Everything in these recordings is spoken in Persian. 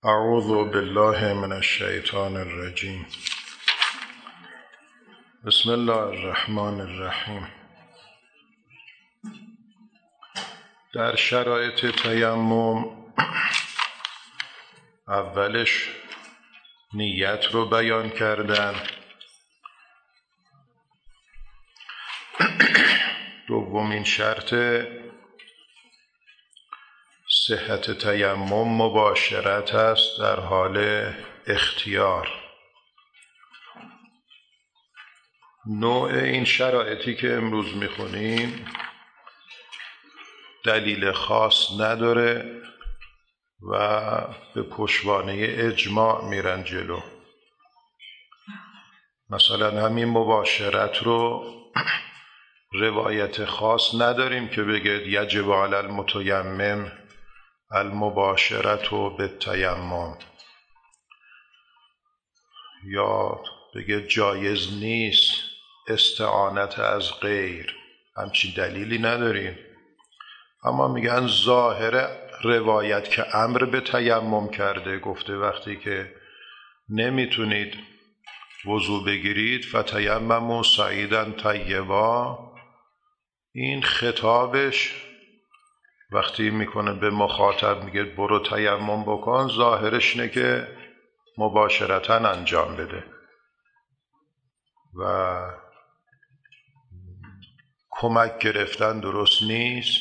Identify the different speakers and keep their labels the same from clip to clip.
Speaker 1: اعوذ بالله من الشیطان الرجیم. بسم الله الرحمن الرحیم. در شرایط تیمم اولش نیت رو بیان کردن، دومین شرط صحت تیمم مباشرت است در حال اختیار. نوع این شرایطی که امروز میخونیم دلیل خاص نداره و به پشتوانه اجماع میرن جلو. مثلا همین مباشرت رو روایت خاص نداریم که بگه یجب علی المتیمم المباشرت بالتیمم، یا بگه جایز نیست استعانت از غیر. همچین دلیلی نداریم، اما میگن ظاهر روایت که امر به تیمم کرده، گفته وقتی که نمیتونید وضو بگیرید فتیمموا صعیدا طیبا. این خطابش وقتی میکنه به مخاطب میگه برو تیمم بکن، ظاهرش اینه که مباشرتاً انجام بده و کمک گرفتن درست نیست.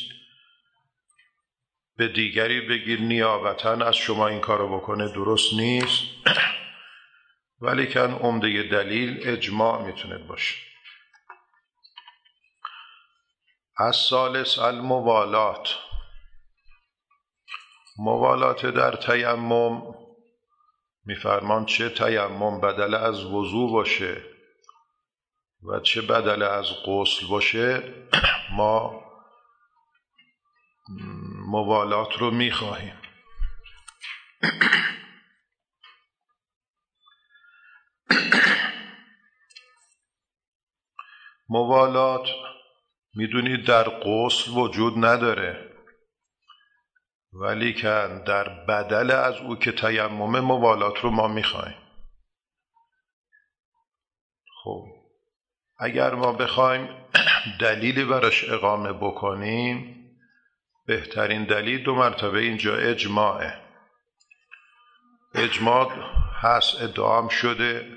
Speaker 1: به دیگری بگیر نیابتاً از شما این کارو بکنه درست نیست. ولیکن عمده دلیل اجماع میتونه باشه. الثالث الموالات. موالات در تیمم میفرمان چه تیمم بدل از وضو باشه و چه بدل از غسل باشه ما موالات رو میخواهیم. موالات میدونید در غسل وجود نداره، ولی که در بدل از او که تیمم موالات رو ما میخوایم. خب اگر ما بخوایم دلیلی براش اقامه بکنیم، بهترین دلیل 2 مرتبه اینجا اجماعه. اجماع هست، ادعام شده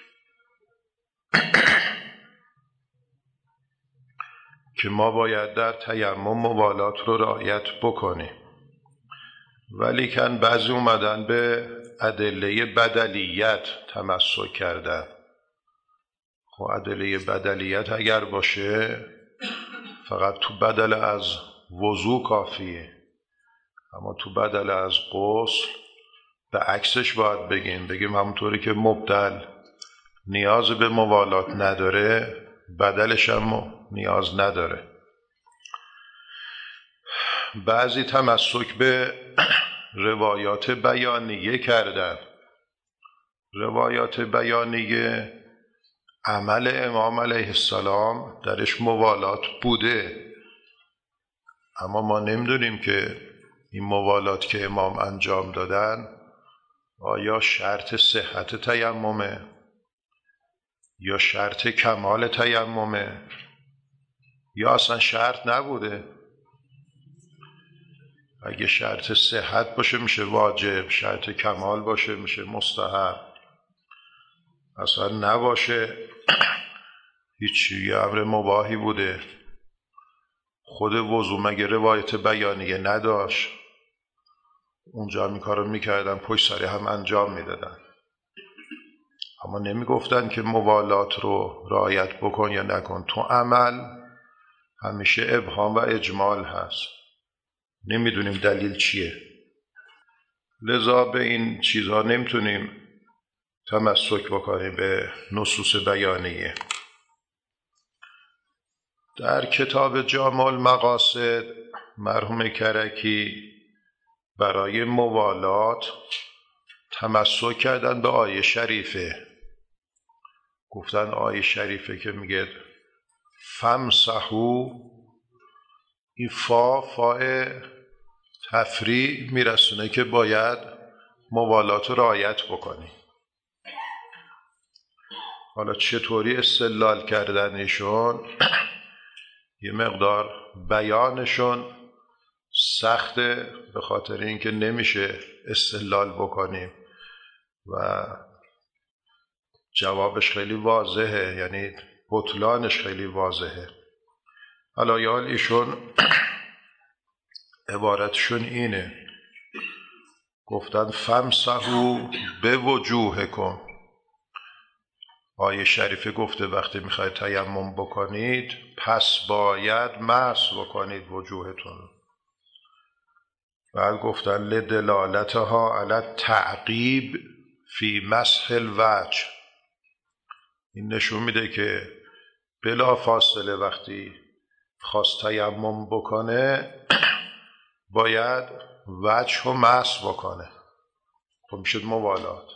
Speaker 1: که ما باید در تیمم موالات رو رعایت بکنیم، ولی کن بعضی اومدن به ادله بدلیت تمسک کردن. خب ادله بدلیت اگر باشه فقط تو بدل از وضو کافیه، اما تو بدل از غسل به عکسش باید بگیم همونطوری که مبدل نیاز به موالات نداره، بدلش هم نیاز نداره. بعضی تمسک به روایات بیانیه کردن. روایات بیانیه عمل امام علیه السلام درش موالات بوده، اما ما نمیدونیم که این موالات که امام انجام دادن آیا شرط صحت تیممه یا شرط کمال تیممه یا اصلا شرط نبوده. اگه شرط صحت باشه میشه واجب، شرط کمال باشه میشه مستحب، اصلا نباشه هیچی امر مباحی بوده. خود وضو مگه روایت بیانیه نداشت؟ اونجا این کارو میکردن، پشت سر هم انجام میدادن، اما نمیگفتن که موالات رو رعایت بکن یا نکن. تو عمل همیشه ابهام و اجمال هست، نمیدونیم دلیل چیه، لذا به این چیزها نمیتونیم تمسک بکنیم به نصوص بیانیه. در کتاب جامع المقاصد مرحوم کرکی برای موالات تمسک کردن به آیه شریفه. گفتن آیه شریفه که میگه فامسحوا، این فاء تفریع میرسونه که باید موالات رو رعایت بکنی. حالا چطوری استدلال کردن ایشون یه مقدار بیانشون سخته، به خاطر اینکه نمیشه استدلال بکنیم و جوابش خیلی واضحه، یعنی بطلانش خیلی واضحه. حالا یا ایشون عبارتشون اینه، گفتن فمسحوا بوجوهکم. آیه شریفه گفته وقتی میخواید تیمم بکنید پس باید مسح بکنید وجوهتون. بعد گفتن لدلالتها علی التعقیب فی مسح الوجه. این نشون میده که بلا فاصله وقتی خواست تیمم بکنه باید وجه رو مسح بکنه. خب میشد موالات.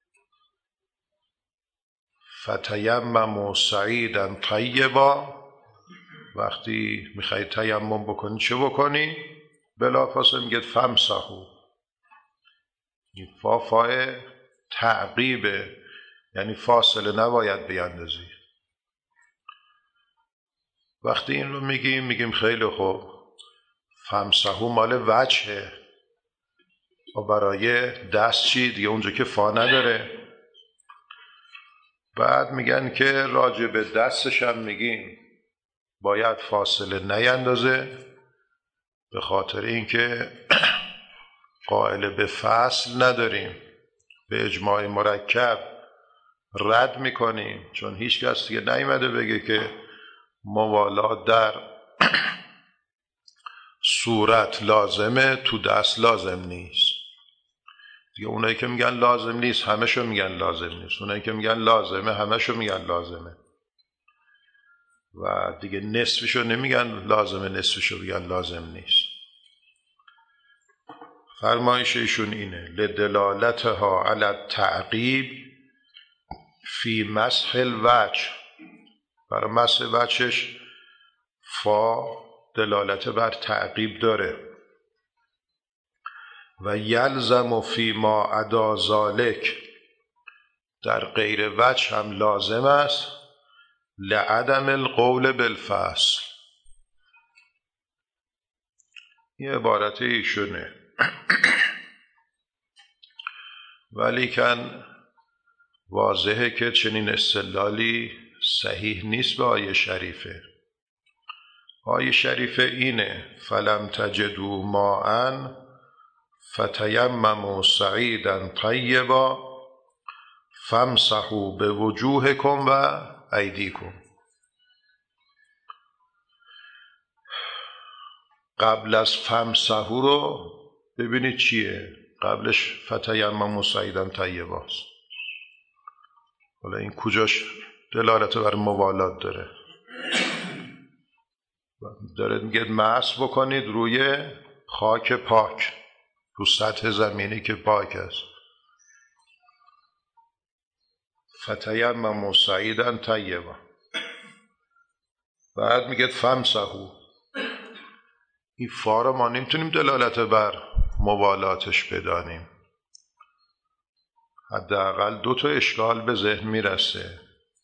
Speaker 1: فتیمموا صعیدا طیبا، وقتی میخواید تیمم بکنی چه بکنی؟ بلافاصله میگه فمسحوا. این فای تعقیبه، یعنی فاصله نباید بیندازی. وقتی این رو میگیم خیلی خوب، فمسحوا مال وجهه و برای دست چی؟ دیگه اونجا که فا نداره. بعد میگن که راجع به دستش هم میگیم باید فاصله نیندازه، به خاطر اینکه قائل به فصل نداریم، به اجماع مرکب رد میکنیم، چون هیچ کس دیگه نیامده بگه که موالات در صورت لازمه، تو دست لازم نیست. دیگه اونایی که میگن لازم نیست همشو میگن لازم نیست، اونایی که میگن لازمه همشو میگن لازمه و دیگه نصفشو نمیگن لازمه، نصفشو میگن لازم نیست. فرمایش ایشون اینه لدلالتها علی التعقیب فی مسح الوجه. برای مسح وجهش فا دلالت بر تعقیب داره. و یلزم فی ما عدا ذلک، در غیر وجه هم لازم است، لعدم القول بالفصل. این عبارت ایشونه. ولیکن واضحه که چنین استدلالی صحیح نیست به آیه شریفه. آیه شریفه اینه فلم تجدوا ماء فتیمموا صعیدا طیبا فامسحوا بوجوهکم و ایدیکم. قبل از فامسحوا رو ببینید چیه؟ قبلش فتیمموا صعیدا طیباست. حالا این کجاش دلالت بر موالات داره؟ داره میگه مسح بکنید روی خاک پاک، رو سطح زمینی که پاک است. فتیمموا صعیدا طیبا. بعد میگه فامسحوا. این فا رو ما نمیتونیم دلالت بر موالاتش بدانیم. حداقل دو تا اشکال به ذهن میرسه.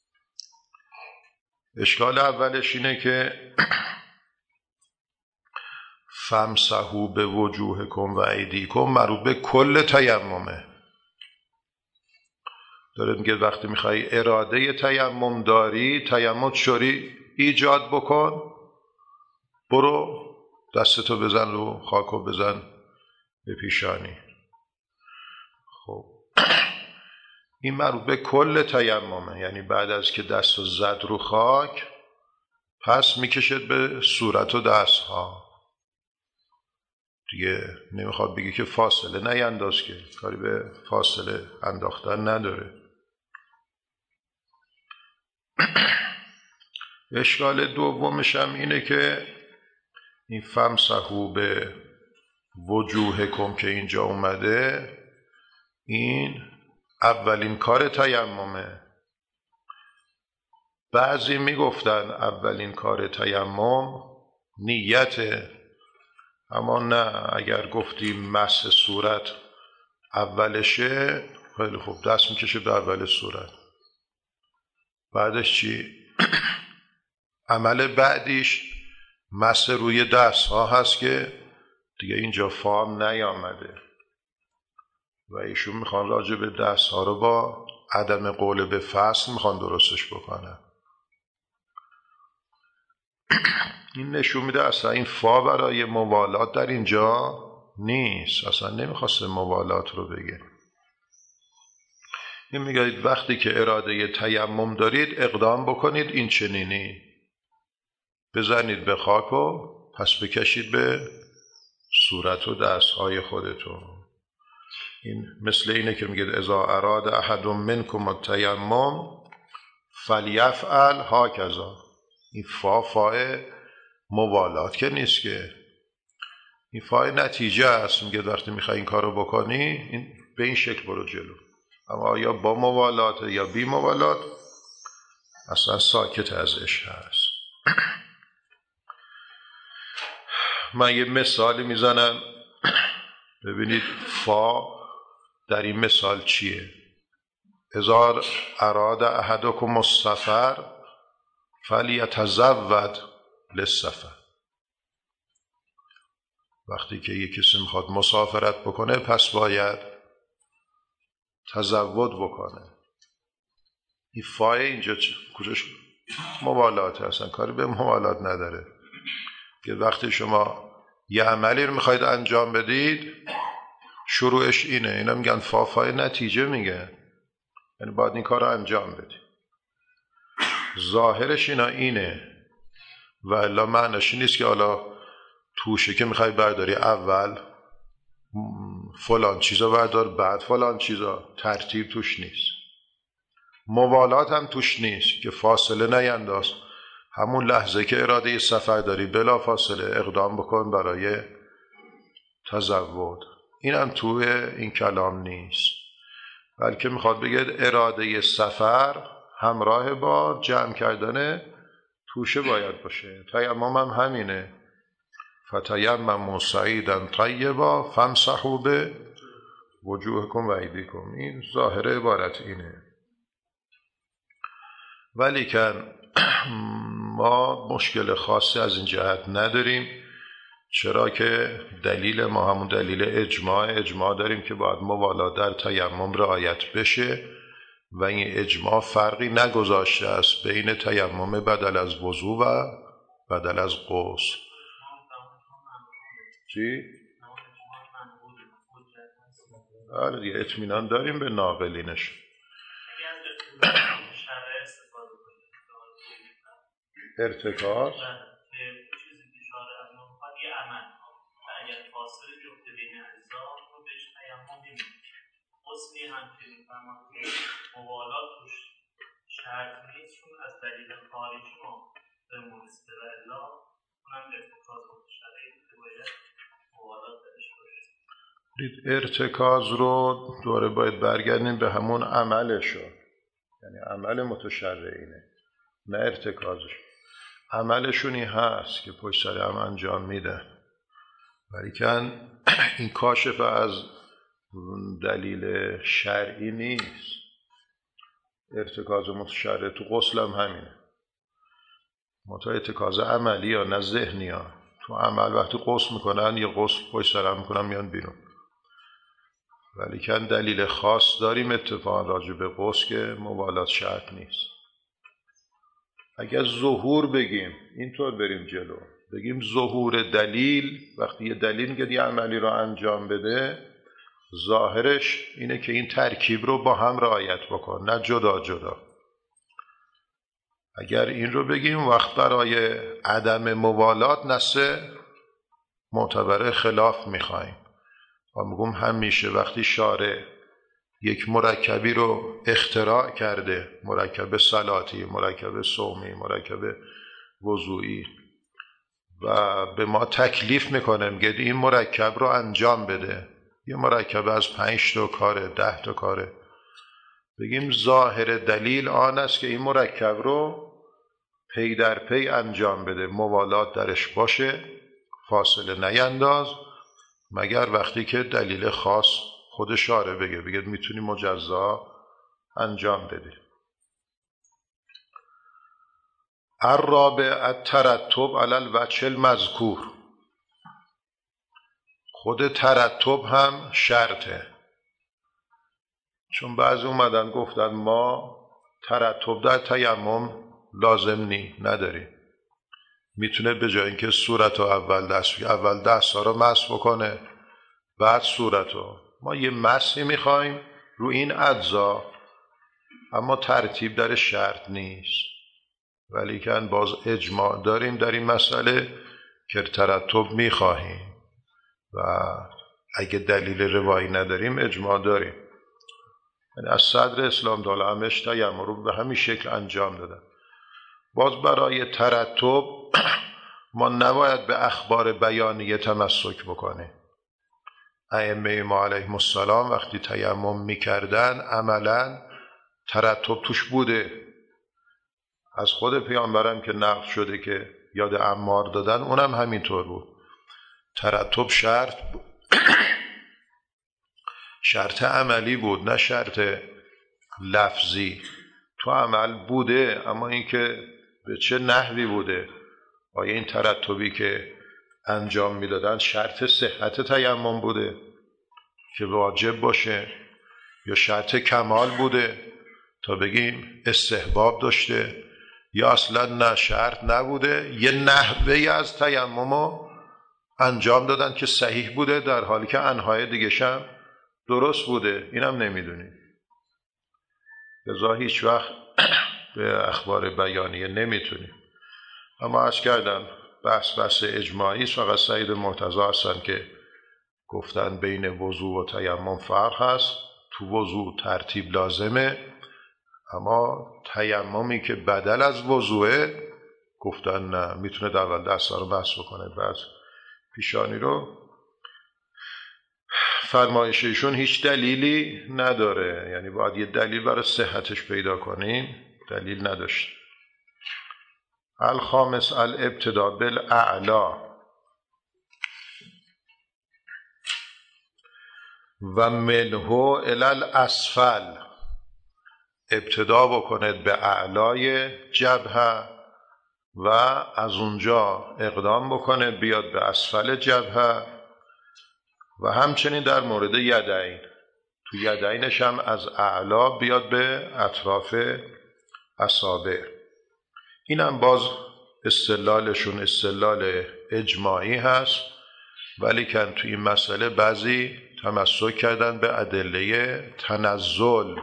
Speaker 1: اشکال اولش اینه که فامسحوا بوجوهکم و ایدیکم مربوط به کل تیممه. داره میگه وقتی میخوای اراده تیمم داری، تیمم چوری ایجاد بکن، برو دستتو بزن رو خاکو بزن به پیشانی. خب این مربوط به کل تیممه، یعنی بعد از که دستو زد رو خاک پس میکشد به صورت و دستها. دیگه نمیخواد بگی که فاصله نینداز، که کاری به فاصله انداختن نداره. اشکال دومش هم اینه که این فامسحوا به وجوهکم که اینجا اومده، این اولین کار تیممه. بعضی میگفتن اولین کار تیمم نیته، اما نه، اگر گفتیم مسح صورت اولشه خیلی خوب دست میکشه به اول صورت. بعدش چی؟ عمل بعدیش مس روی دست ها هست که دیگه اینجا فام نیامده و ایشون میخوان راجع به دست ها رو با عدم قول به فصل میخوان درستش بکنن. این نشون میده اصلا این فا برای موالات در اینجا نیست، اصلا نمیخواسته موالات رو بگه. این میگه وقتی که اراده تیمم دارید اقدام بکنید این چنینی، بزنید به خاک و پس بکشید به صورت و دستهای خودتون. این مثل اینه که میگه اذا اراد احد منکم التیمم فلیفعل هکذا. این فا موالات که نیست، که این فای نتیجه است. میگه وقتی میخوای این کارو بکنی این به این شکل برو جلو، اما یا با موالات یا بی موالات اصلا ساکت ازش هست. من یه مثالی میزنم ببینید فا در این مثال چیه. اذا اراد احدکم السفر فلیتزود للسفر. وقتی که یک کسی میخواد مسافرت بکنه پس باید تزود بکنه. این فای اینجا کجاش موالات هستن، کاری به موالات نداره. که وقتی شما یه عملی رو میخواید انجام بدید شروعش اینه، اینا میگن فای نتیجه میگه، یعنی باید این کار رو انجام بدید. ظاهرش اینه و الا معنیش نیست که حالا توشه که میخوای برداری اول فلان چیزا بردار بعد فلان چیزا، ترتیب توش نیست. موالات هم توش نیست که فاصله نینداز، همون لحظه که اراده سفر داری بلا فاصله اقدام بکن برای تزود. این هم توی این کلام نیست، بلکه میخواد بگه اراده سفر همراه با جمع کردن توشه باید باشه. تیمم هم همینه، فتیمموا صعیدا طیبا فامسحوا بوجوهکم و ایدیکم. این ظاهر عبارت اینه. ولی که ما مشکل خاصی از این جهت نداریم، چرا که دلیل ما همون دلیل اجماع داریم که باید موالات در تیمم رعایت بشه و این اجماع فرقی نگذاشته است بین تیمم بدل از وضو و بدل از غسل. چی؟ آره دیگه اطمینان داریم به ناقلینش. ارتکاز
Speaker 2: اگر فاصله بیفته بین اجزا رو بهش تیمم نمیگه. اصلی هم که میفهمم که موالات توش شرط نیست، چون از دلیل خارجی ما به مونسته و الا اونم ارتکاز متشرعی که باید موالات درش باشه.
Speaker 1: ارتکاز رو دوره باید برگردیم به همون عملشو، یعنی عمل متشرعینه نه ارتکازش. عملشونی هست که پشت سر هم انجام میده، ولیکن این کاشف از دلیل شرعی نیست. ارتکاز متشرع تو غسل هم همینه، ارتکاز عملی ها نه ذهنی ها. تو عمل وقتی غسل میکنن یه غسل پشت سر هم میکنن میان بیرون، ولیکن دلیل خاص داریم اتفاقا راجع به غسل که موالات شرط نیست. اگر ظهور بگیم اینطور بریم جلو، بگیم ظهور دلیل، وقتی یه دلیل میگه یه عملی رو انجام بده ظاهرش اینه که این ترکیب رو با هم رعایت بکن نه جدا جدا. اگر این رو بگیم وقت برای عدم موالات نسه معتبر خلاف میخوایم و میگم همیشه وقتی شارع یک مرکبی رو اختراع کرده، مرکب صلاتی، مرکب صومی، مرکب وضوئی، و به ما تکلیف میکنه میگه این مرکب رو انجام بده، یه مرکب از 5 تا کاره 10 تا کاره، بگیم ظاهر دلیل آن است که این مرکب رو پی در پی انجام بده، موالات درش باشه، فاصله نینداز، مگر وقتی که دلیل خاص خود شارع بگه میتونی مجزا انجام بدی. الرابع الترتب علی الوجه المذکور. خود ترتب هم شرطه، چون بعضی اومدن گفتن ما ترتب در تیمم لازم نداریم، میتونه به جای اینکه صورتو اول دستا رو مسح بکنه بعد صورتو. ما یه مسحی میخوایم رو این اجزا، اما ترتیب در شرط نیست، ولیکن باز اجماع داریم در این مسئله که ترتب میخواهیم و اگه دلیل روایی نداریم اجماع داریم. یعنی از صدر اسلام تا الامش تیمم رو به همین شکل انجام دادن. باز برای ترتب ما نباید به اخبار بیانیه تمسک بکنیم. ائمه ما علیهم السلام وقتی تیمم میکردن عملا ترتب توش بوده. از خود پیامبرم که نقل شده که یاد عمار دادن اونم همینطور بود. ترتب شرط بود. شرط عملی بود نه شرط لفظی. تو عمل بوده، اما اینکه به چه نحوی بوده، آیا این ترتبی که انجام میدادن شرط صحت تیمم بوده که واجب باشه، یا شرط کمال بوده تا بگیم استحباب داشته، یا اصلا نه شرط نبوده، یه نحوی از تیمم انجام دادن که صحیح بوده در حالی که انهای دیگه هم درست بوده. اینم نمیدونیم. لذا هیچ وقت به اخبار بیانیه نمیتونیم. اما عرض کردم بحث اجماعی است. فقط سید مرتضی هستن که گفتن بین وضو و تیمم فرق هست. تو وضو ترتیب لازمه، اما تیممی که بدل از وضوه گفتن نه، میتونه در اول دستا رو مسح بکنه بعد پیشانی رو. فرمایششون هیچ دلیلی نداره، یعنی باید یه دلیل برای صحتش پیدا کنیم، دلیل نداشت. الخامس الابتداء بالاعلا و منه الی الاسفل. ابتدا بکنید به اعلای جبهه و از اونجا اقدام بکنه بیاد به اسفل جبهه، و همچنین در مورد یدین، تو یدینش هم از اعلا بیاد به اطراف اصابع. اینم باز استدلالشون استدلال اجماعی هست، ولی کن تو این مسئله بعضی تمسک کردن به ادله تنزل.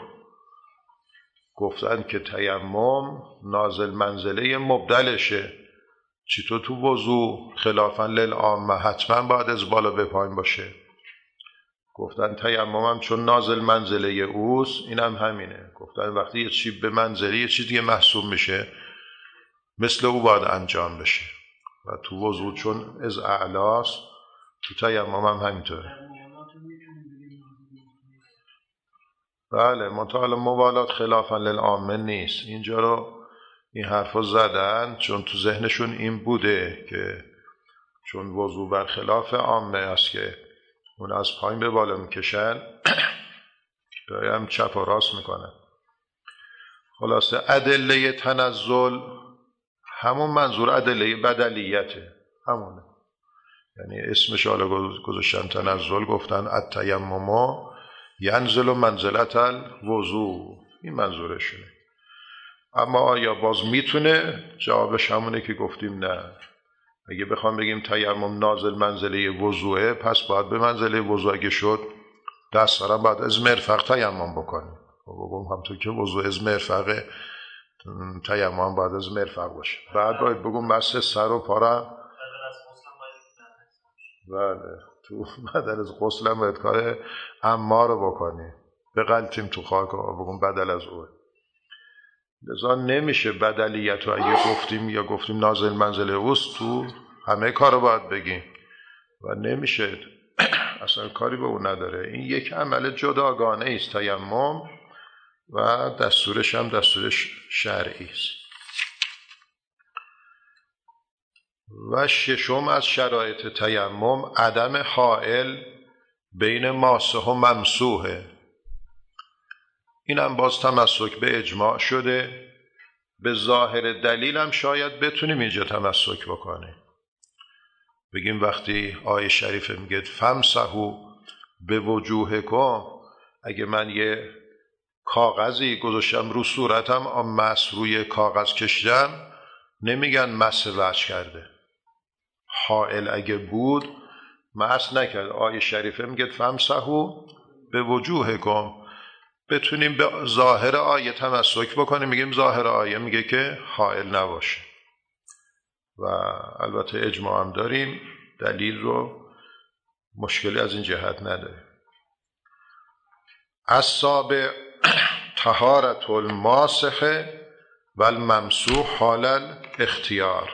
Speaker 1: گفتن که تیمم نازل منزله مبدلشه. چطور تو وضو خلافاً للعامه حتما باید از بالا به پایین باشه؟ گفتن تیمم هم چون نازل منزله اوست اینم همینه. گفتن وقتی یه چیز به منزله یه چیز دیگه محسوب میشه مثل او باید انجام بشه، و تو وضو چون از اعلاست تو تیمم هم همینطوره. بله، منتها موالات خلافاً للعامه نیست. اینجا رو این حرفا زدن چون تو ذهنشون این بوده که چون وضو برخلاف عامه است که اون از پایین به بالا میکشن داریم چپ و راست میکنن. خلاصه ادله تنزل همون منظور ادله بدلیته، همونه. یعنی اسمش حالا گذاشتن تنزل، گفتن التیمم ینزل منزلت الوضو، این منظورشونه. اما آیا باز میتونه؟ جوابش همونه که گفتیم نه. اگه بخوام بگیم تیمم نازل منزله وضوعه، پس باید به منزله وضوع اگه شد دست دارم باید از مرفق تیمم بکنیم. بگم همطور که وضوع از مرفقه، تیمم باید از مرفق باشه. بعد باید بگم بس سر و پارم. بله، تو بدل از غسلم باید کار اما رو بکنیم، بغلتیم تو خاک و بگم بدل از اوه. لذا نمیشه بدلیت رو اگه گفتیم یا گفتیم نازل منزله اوست تو همه کار رو باید بگیم و نمیشه. اصلا کاری به اون نداره. این یک عمل جداگانه است تیمم، و دستورش هم دستورش شرعی است. و ششم از شرایط تیمم عدم حائل بین ماسح و ممسوحه. اینم باز تمسک به اجماع شده. به ظاهر دلیل هم شاید بتونیم اینجا تمسک بکنیم. بگیم وقتی آیه شریفه میگه فمسحوا به وجوهکم، اگه من یه کاغذی گذاشتم رو صورتم، مس روی کاغذ کشیدم، نمیگن مس وجه کرده. حائل اگه بود مس نکرد. آیه شریفه میگه فمسحوا به وجوهکم. بتونیم به ظاهر آیه تمسک بکنیم، میگیم ظاهر آیه میگه که حائل نباشه. و البته اجماع هم داریم، دلیل رو مشکلی از این جهت نداره. السابع طهارة الماسح و الممسوح حال الاختیار.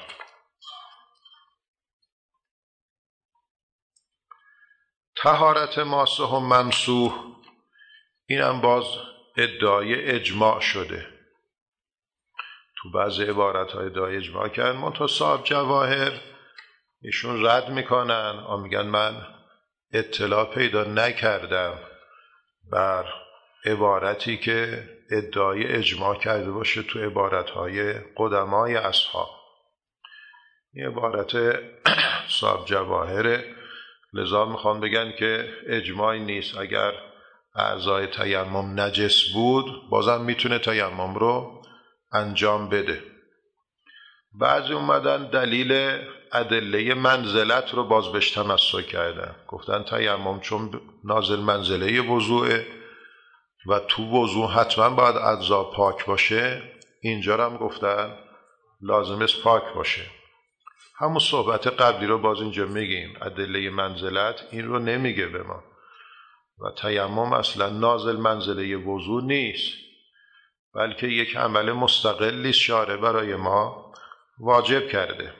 Speaker 1: طهارت ماسح و ممسوح اینم باز ادعای اجماع شده. تو بعض عبارت‌های ادعای اجماع کردن، منتها صاحب جواهر ایشون رد میکنن، میگن من اطلاع پیدا نکردم بر عبارتی که ادعای اجماع کرده باشه تو عبارت‌های قدمای اصحاب. این عبارت صاحب جواهر، لذا میخوان بگن که اجماعی نیست. اگر اعضای تیمم نجس بود بازم میتونه تیمم رو انجام بده. بعضی اومدن دلیل ادله منزلت رو باز بهش تمسک کردن، گفتن تیمم چون نازل منزله وضوعه و تو وضوع حتما باید اجزا پاک باشه، اینجا هم گفتن لازم است پاک باشه. همون صحبت قبلی رو باز اینجا میگیم، ادله منزلت این رو نمیگه به ما و تیمم اصلا نازل منزله وضوع نیست، بلکه یک عمل مستقلی شارع برای ما واجب کرده.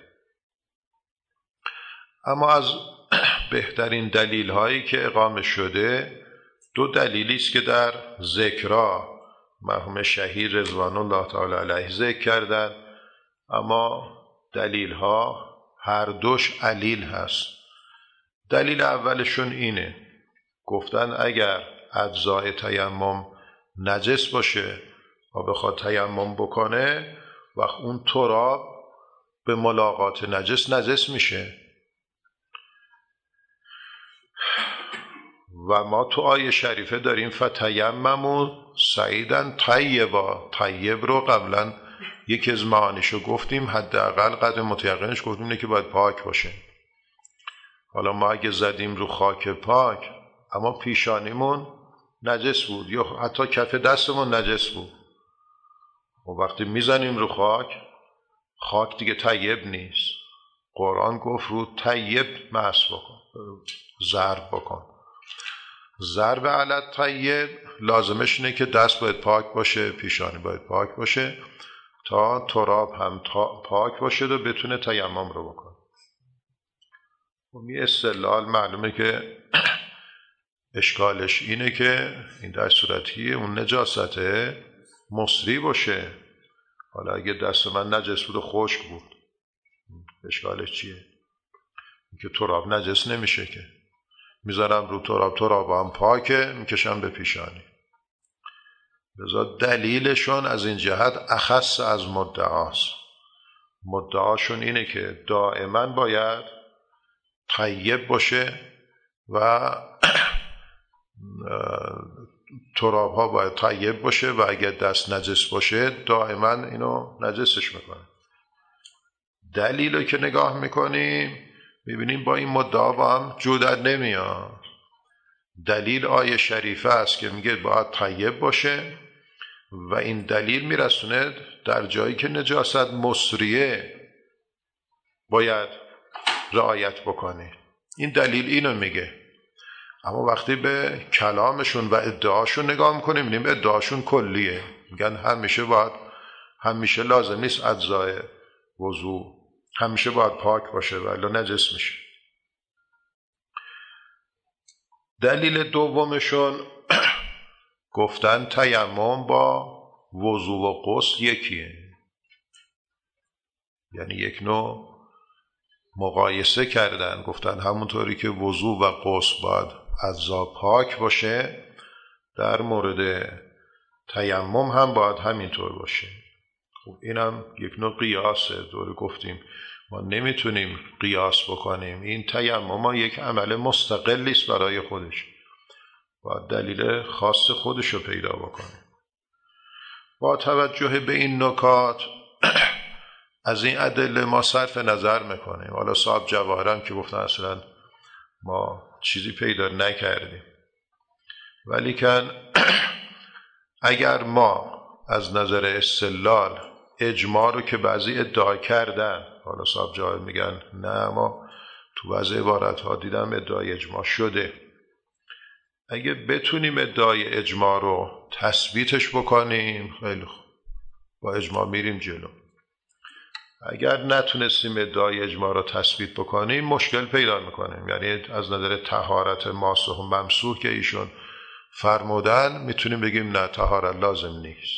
Speaker 1: اما از بهترین دلیل هایی که اقامه شده، دو دلیلی است که در ذکرها مرحوم شهید رضوان الله تعالی علیه ذکر کردن، اما دلیل ها هر دوش علیل هست. دلیل اولشون اینه، گفتن اگر اجزای تیمم نجس باشه و بخواد تیمم بکنه، وقت اون تراب به ملاقات نجس میشه. و ما تو آیه شریفه داریم فتیمموا صعیدا طیبا. طیب رو قبلا یکی از معانیشو گفتیم، حداقل قدر متیقنش گفتیم اینه که باید پاک باشه. حالا ما اگه زدیم رو خاک پاک اما پیشانیمون نجس بود یا حتی کف دستمون نجس بود، و وقتی میزنیم رو خاک دیگه طیب نیست. قرآن گفت رو طیب مس بکن، ضرب بکن. ضرب علی طیب لازمش اینه که دست باید پاک باشه، پیشانی باید پاک باشه تا تراب هم پاک باشه و بتونه تیمم رو بکنه. این استدلال معلومه که اشکالش اینه که این در صورتی اون نجاست مصری باشه. حالا اگه دست من نجس بود و خشک بود، اشکالش چیه؟ اینکه تراب نجس نمیشه که، میذارم رو تراب هم پاکه، میکشم به پیشانی. لذا دلیلشون از این جهت اخص از مدعاست. مدعاشون اینه که دائما باید طیب باشه و تراب ها باید طیب باشه و اگر دست نجس باشه دائما اینو نجسش میکنه. دلیل رو که نگاه میکنیم میبینیم با این مدعا با هم جودت نمیاد. دلیل آیه شریفه است که میگه باید طیب باشه و این دلیل میرسونه در جایی که نجاست مصریه باید رعایت بکنی. این دلیل اینو میگه. اما وقتی به کلامشون و ادعاشون نگاه میکنیم میبینیم ادعاشون کلیه. میگن همیشه لازم نیست اجزای وضو همیشه باید پاک باشه ولی نجس میشه. دلیل دومشون گفتن تیمم با وضو و غسل یکیه، یعنی یک نوع مقایسه کردن. گفتن همونطوری که وضو و غسل باید اعضا پاک باشه، در مورد تیمم هم باید همینطور باشه. خب اینم یک نوع قیاسه. دور گفتیم ما نمیتونیم قیاس بکنیم. این تیمم یک عمل مستقلی است برای خودش، باید دلیل خاص خودش رو پیدا بکنیم. با توجه به این نکات از این ادله ما صرف نظر میکنیم. حالا صاحب جواهرم که گفتن اصلا ما چیزی پیدا نکردیم، ولیکن اگر ما از نظر استدلال اجماع رو که بعضی ادعا کردن، حالا صاحب جواهر میگن نه ما تو بعضی عبارت ها دیدم ادعای اجماع شده، اگه بتونیم ادعای اجماع رو تثبیتش بکنیم خیلی خوب، با اجماع میریم جلو. اگر نتونستیم ادعای اجماع رو تثبیت بکنیم مشکل پیدا میکنیم. یعنی از نظر طهارت ماسح و ممسوح که ایشون فرمودن میتونیم بگیم نه طهارت لازم نیست.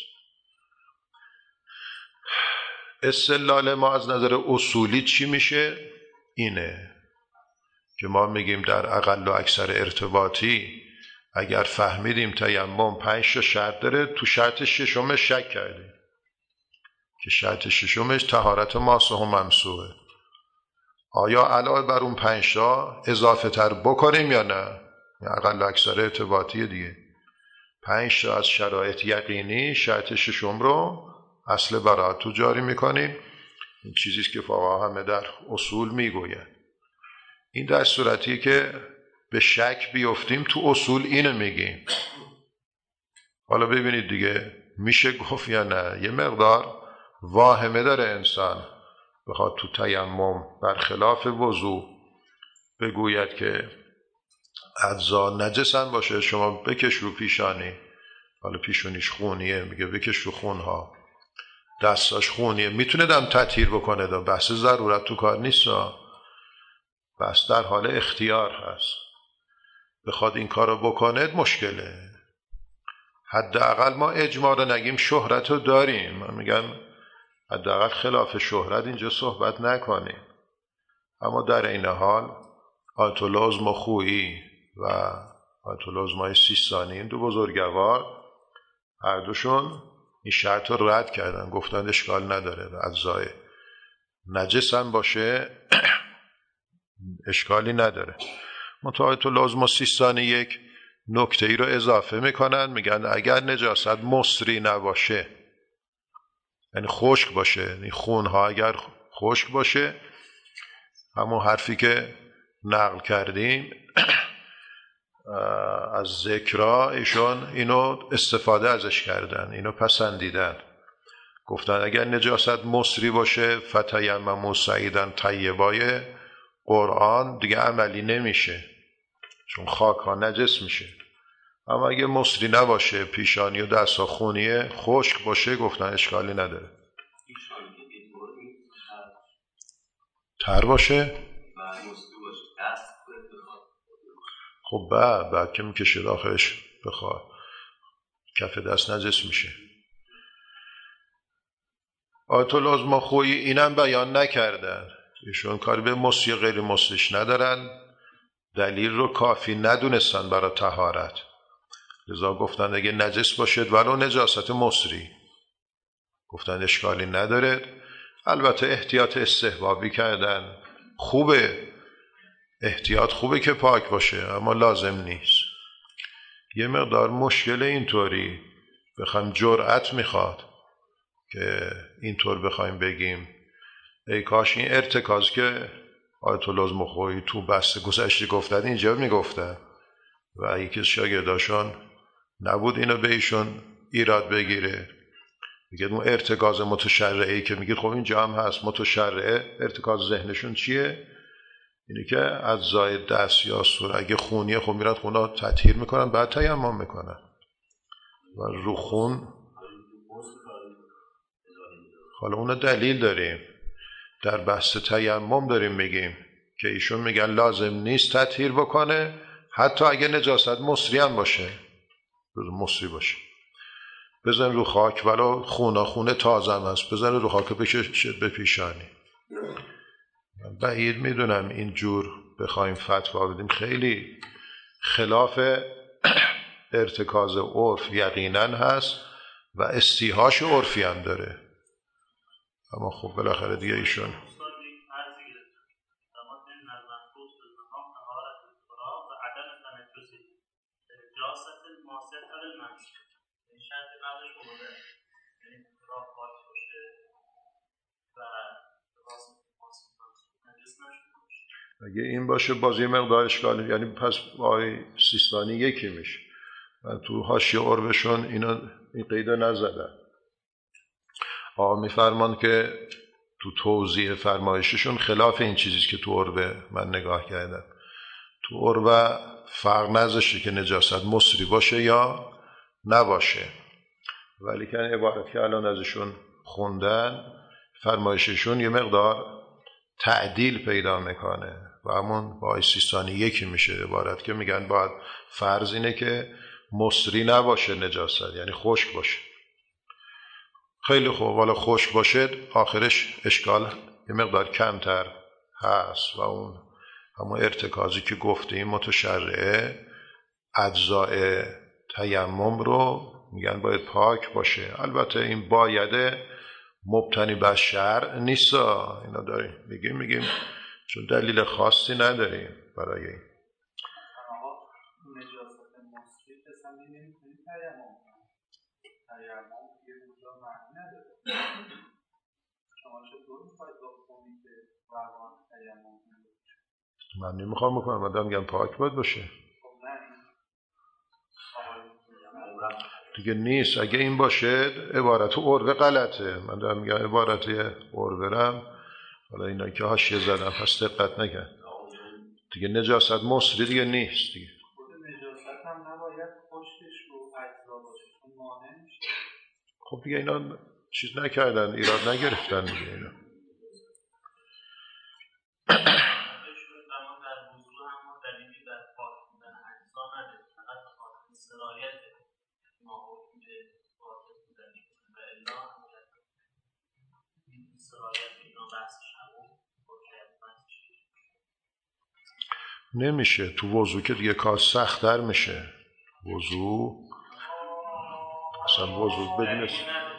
Speaker 1: استدلال ما از نظر اصولی چی میشه؟ اینه که ما میگیم در اقل و اکثر ارتباطی اگر فهمیدیم تیمم 5 تا شرط داره، تو شرط ششمش شک کردیم که شرط ششمش طهارت ماسح و ممسوحه، آیا علاوه بر اون 5 تا اضافه تر بکنیم یا نه؟ اقل و اکثر ارتباطی دیگه 5 تا از شرایط یقینی شرط ششم رو اصل براءت تو جاری میکنیم. این چیزیست که فقها همه در اصول میگوید. این در صورتیه که به شک بیفتیم تو اصول اینو میگیم. حالا ببینید دیگه میشه گفت یا نه. یه مقدار واهمه داره انسان بخواد تو تیمم برخلاف وضو بگوید که اعضا نجسن باشه، شما بکش رو پیشانی، حالا پیشونیش خونیه میگه بکش رو خونها، دستاش خونیه، میتونه دم تطهیر بکنه، دا بحث ضرورت تو کار نیست، بس در حال اختیار هست. بخواد این کار رو بکنه مشکله. حداقل ما اجماع رو نگیم، شهرت رو داریم. من میگم حداقل خلاف شهرت اینجا صحبت نکنیم. اما در این حال آیت الله عظمی خویی و آیت الله عظمی سیستانی، این دو بزرگوار هر دوشون این شرط رو رد کردن، گفتن اشکال نداره، اعضای نجس هم باشه اشکالی نداره. منتها آیت الله عظمی سیستانی یک نکته ای رو اضافه میکنن، میگن اگر نجاست مصری نباشه، یعنی خشک باشه، یعنی خونها اگر خشک باشه، همون حرفی که نقل کردیم از ذکرها، ایشون اینو استفاده ازش کردن، اینو پسندیدن، گفتن اگر نجاست مصری باشه فتیمموا صعیدا طیبای قرآن دیگه عملی نمیشه چون خاک ها نجس میشه. اما اگه مصری نباشه، پیشانی و دست ها خونیه، خشک باشه، گفتن اشکالی نداره. تر باشه خب بعد که میکشه داخلش بخواد کف دست نجس میشه. آیت الله عظمی خویی اینم بیان نکردن، ایشون کاری به مصری غیر مصریش ندارن، دلیل رو کافی ندونستن برای طهارت، لذا گفتن اگه نجس باشد ولو نجاست مصری، گفتن اشکالی نداره. البته احتیاط استحبابی کردن، خوبه، احتیاط خوبه که پاک باشه، اما لازم نیست. یه مقدار مشکل اینطوری بخوایم جرأت میخواد که اینطور بخوایم بگیم ای کاش این ارتکاز که آیت الله عظمی خویی تو بحث گذشته گفتن اینجا میگفتن و یکی از شاگرداشون نبود اینو به ایشون ایراد بگیره، میگه اون ارتکاز متشرعی که میگه خب اینجا هم هست، متشرعه ارتکاز ذهنشون چیه؟ اینه که از زاید دست یا سور اگه خونیه خب میرن خونا تطهیر میکنن بعد تیمم میکنن و رو خون. حالا اون دلیل داریم در بحث تیمم داریم میگیم که ایشون میگن لازم نیست تطهیر بکنه حتی اگه نجاست مصری هم باشه، مصری باشه، بزن رو خاک ولو خونه تازه هم هست، بزن رو خاک بکشید به پیشانی. بعید میدونم اینجور بخوایم فتوا بدیم، خیلی خلاف ارتکاز عرف یقینا هست و استیحاش عرفی هم داره. اما خب بالاخره دیگه ایشون اگه این باشه باز یه مقدار اشکاله، یعنی پس آقای سیستانی یکی میشه. من تو حاشیه عربشون اینا این قیده نزدن. آقا میفرمان که تو توضیح فرمایششون خلاف این چیزیست که تو عربه من نگاه کردم. تو عربه فرق نذاشته که نجاست مصری باشه یا نباشه، ولی که عبارت که الان ازشون خوندن فرمایششون یه مقدار تعدیل پیدا میکنه و همون با سیستانی یکی میشه. عبارت که میگن باید فرض اینه که مصری نباشه نجاست، یعنی خشک باشه. خیلی خوب، حالا خشک باشه آخرش اشکال یه مقدار کمتر هست و اون همون ارتکازی که گفتیم متشرعه اجزاء تیمم رو میگن باید پاک باشه. البته این بایده مبتنی بر شرع نیست، اینا داریم میگیم چون دلیل خاصی نداریم برای این.
Speaker 3: نجاست مصری پسندی نمیتونی تیمم یه موضوع معنی نداره. شما چطور میخواید بخونی که روان تیمم نمیشه؟
Speaker 1: من نمیخوام بکنم، من دارم میگم پاک باید باشه.
Speaker 3: خب نه
Speaker 1: دیگه نیست. اگه این باشه عبارت عربه غلطه. من دارم میگم عبارت عربه رم، حالا اینا که حاشیه زدن پس دقت نکن دیگه. نجاست مصری دیگه نیست دیگه.
Speaker 3: خود نجاست هم نباید خشکش رو اجزا باشه چون مانع میشه.
Speaker 1: خب دیگه اینا چیز نکردن، ایراد نگرفتن دیگه اینا. نمیشه تو وضو که دیگه کار سخت‌تر میشه. وضو اصلا وضو بدون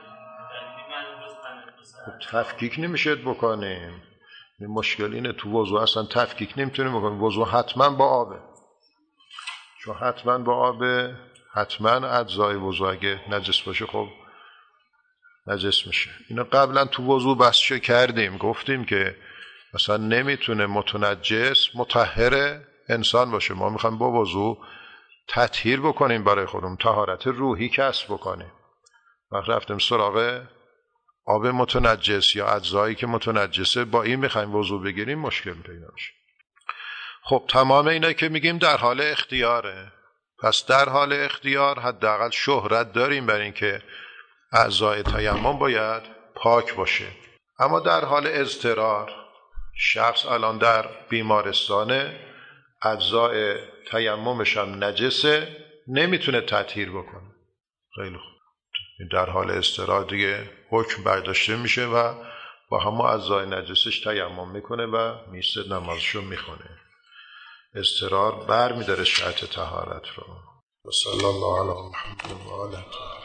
Speaker 1: تفکیک نمیشه بکنیم. این مشکل اینه تو وضو اصلا تفکیک نمیتونیم بکنیم. وضو حتما با آبه، چون حتما با آبه، حتما اجزای وضو اگه نجس باشه خب نجس میشه. اینا قبلا تو وضو بحثش کردیم، گفتیم که مثلا نمیتونه متنجس مطهر انسان باشه. ما میخوایم با وضو تطهیر بکنیم برای خودمون، طهارت روحی کسب بکنیم. وقت رفتیم سراغ آب متنجس یا اجزایی که متنجسه، با این میخوایم وضو بگیریم مشکل پیدا میشه. خب تمام اینا که میگیم در حال اختیاره. پس در حال اختیار حداقل شهرت داریم برای اینکه اعضای تیمم باید پاک باشه. اما در حال اضطرار، شخص الان در بیمارستانه، اجزای تیممش هم نجسه، نمیتونه تطهیر بکنه. خیلی خوب، در حال اضطرار دیگه حکم برداشته میشه و با همه اجزای نجسش تیمم میکنه و میسته نمازشو میخونه. اضطرار بر میداره شرط طهارت رو. و صلی الله علی محمد و آله.